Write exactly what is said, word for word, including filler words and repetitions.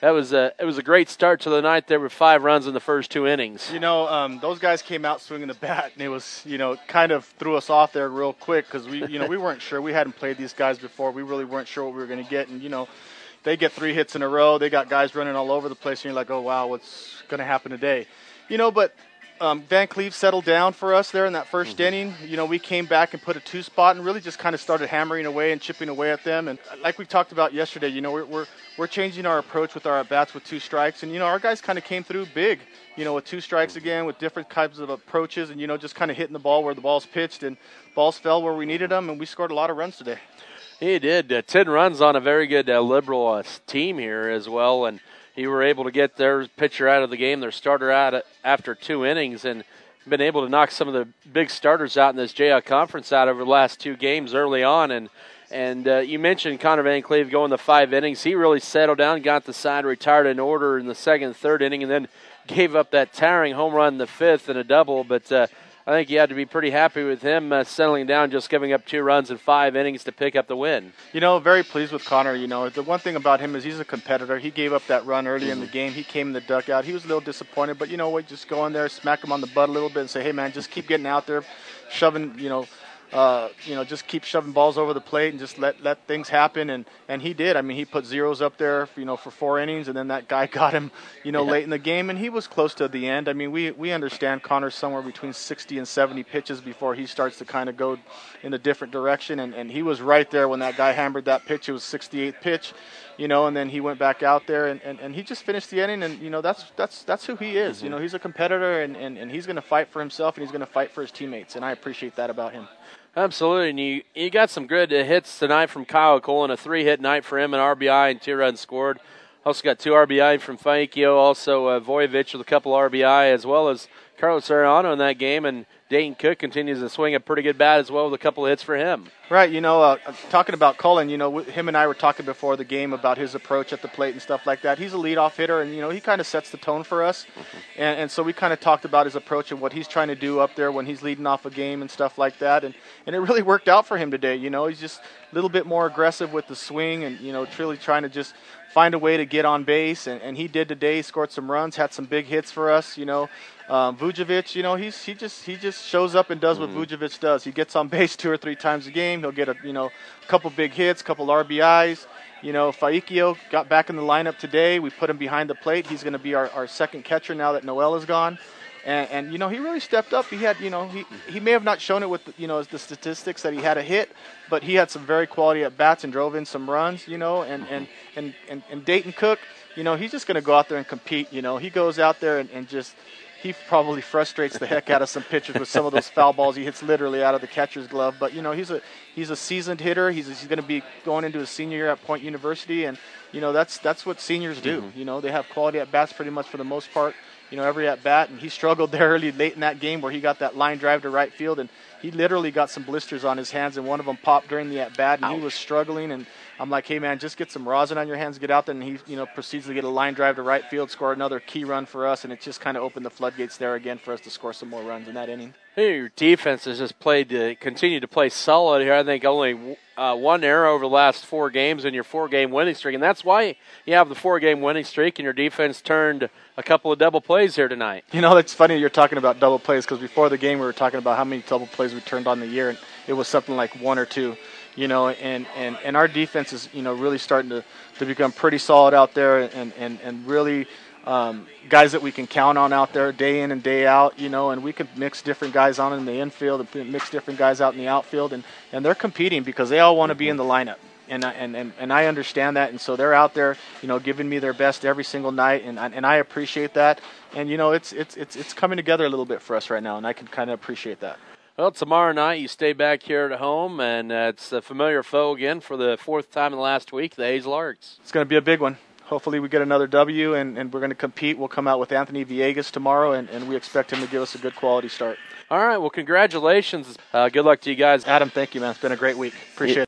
that was a it was a great start to the night. There were five runs in the first two innings. You know, um, those guys came out swinging the bat, and it was, you know, kind of threw us off there real quick because we, you know, we weren't sure. We hadn't played these guys before. We really weren't sure what we were going to get, and you know, they get three hits in a row. They got guys running all over the place, and you're like, oh wow, what's going to happen today? You know, but. Um, Van Cleve settled down for us there in that first mm-hmm. inning. You know, we came back and put a two spot and really just kind of started hammering away and chipping away at them. And like we talked about yesterday, you know, we're we're, we're changing our approach with our at bats with two strikes. And you know, our guys kind of came through big. You know, with two strikes again, with different types of approaches, and you know, just kind of hitting the ball where the ball's pitched, and balls fell where we needed them, and we scored a lot of runs today. He did uh, ten runs on a very good uh, Liberal uh, team here as well, and he were able to get their pitcher out of the game, their starter out after two innings, and been able to knock some of the big starters out in this J I Conference out over the last two games early on. And and uh, you mentioned Connor Van Cleve going the five innings. He really settled down, got the side, retired in order in the second and third inning, and then gave up that towering home run in the fifth and a double. But uh, I think you had to be pretty happy with him uh, settling down, just giving up two runs in five innings to pick up the win. You know, very pleased with Connor. You know, the one thing about him is he's a competitor. He gave up that run early mm-hmm. in the game. He came in the dugout. He was a little disappointed, but you know what? Just go in there, smack him on the butt a little bit, and say, "Hey, man, just keep getting out there, shoving, you know." Uh, you know, just keep shoving balls over the plate and just let, let things happen. And, and he did. I mean, he put zeros up there, you know, for four innings, and then that guy got him, you know, yeah. late in the game, and he was close to the end. I mean, we, we understand Connor's somewhere between sixty and seventy pitches before he starts to kind of go in a different direction, and, and he was right there when that guy hammered that pitch. It was sixty-eighth pitch, you know, and then he went back out there, and, and, and he just finished the inning, and, you know, that's that's that's who he is. Mm-hmm. You know, he's a competitor, and, and, and he's going to fight for himself, and he's going to fight for his teammates, and I appreciate that about him. Absolutely, and you, you got some good uh, hits tonight from Kyle Cullen, a three-hit night for him, an R B I and two runs scored. Also got two R B I from Faikio, also uh, Voyevich with a couple R B I, as well as Carlos Arellano in that game, and Dayton Cook continues to swing a pretty good bat as well with a couple of hits for him. Right, you know, uh, talking about Cullen, you know, him and I were talking before the game about his approach at the plate and stuff like that. He's a leadoff hitter, and, you know, he kind of sets the tone for us. Mm-hmm. And, and so we kind of talked about his approach and what he's trying to do up there when he's leading off a game and stuff like that. And, and it really worked out for him today. You know, he's just a little bit more aggressive with the swing and, you know, really trying to just find a way to get on base. And, and he did today, scored some runs, had some big hits for us, you know. Um, Vujovic, you know, he's he just he just shows up and does what mm-hmm. Vujovic does. He gets on base two or three times a game. He'll get a you know a couple big hits, couple R B Is. You know, Faikio got back in the lineup today. We put him behind the plate. He's going to be our, our second catcher now that Noel is gone. And, and you know, he really stepped up. He had, you know, he he may have not shown it with the, you know the statistics that he had a hit, but he had some very quality at bats and drove in some runs. You know, and and and and, and Dayton Cook, you know, he's just going to go out there and compete. You know, he goes out there and, and just. He probably frustrates the heck out of some pitchers with some of those foul balls he hits literally out of the catcher's glove. But, you know, he's a he's a seasoned hitter. He's, he's going to be going into his senior year at Point University. And, you know, that's that's what seniors do. Mm-hmm. You know, they have quality at-bats pretty much for the most part, you know, every at-bat. And he struggled there early late in that game where he got that line drive to right field. And he literally got some blisters on his hands, and one of them popped during the at-bat. And Ouch. He was struggling. And I'm like, hey, man, just get some rosin on your hands, get out there. And he, you know, proceeds to get a line drive to right field, score another key run for us. And it just kind of opened the floodgates there again for us to score some more runs in that inning. Hey, your defense has just played to continue to play solid here. I think only uh, one error over the last four games in your four-game winning streak. And that's why you have the four-game winning streak, and your defense turned a couple of double plays here tonight. You know, it's funny you're talking about double plays because before the game we were talking about how many double plays we turned on the year, and it was something like one or two. You know, and, and, and our defense is, you know, really starting to, to become pretty solid out there and, and, and really um, guys that we can count on out there day in and day out, you know, and we can mix different guys on in the infield and mix different guys out in the outfield, and, and they're competing because they all want to be in the lineup. And I, and, and, and I understand that, and so they're out there, you know, giving me their best every single night, and and I appreciate that. And, you know, it's it's it's it's coming together a little bit for us right now, and I can kind of appreciate that. Well, tomorrow night you stay back here at home, and uh, it's a familiar foe again for the fourth time in the last week, the Hazel Arcs. It's going to be a big one. Hopefully we get another W, and, and we're going to compete. We'll come out with Anthony Villegas tomorrow, and, and we expect him to give us a good quality start. All right, well, congratulations. Uh, good luck to you guys. Adam, thank you, man. It's been a great week. Appreciate it.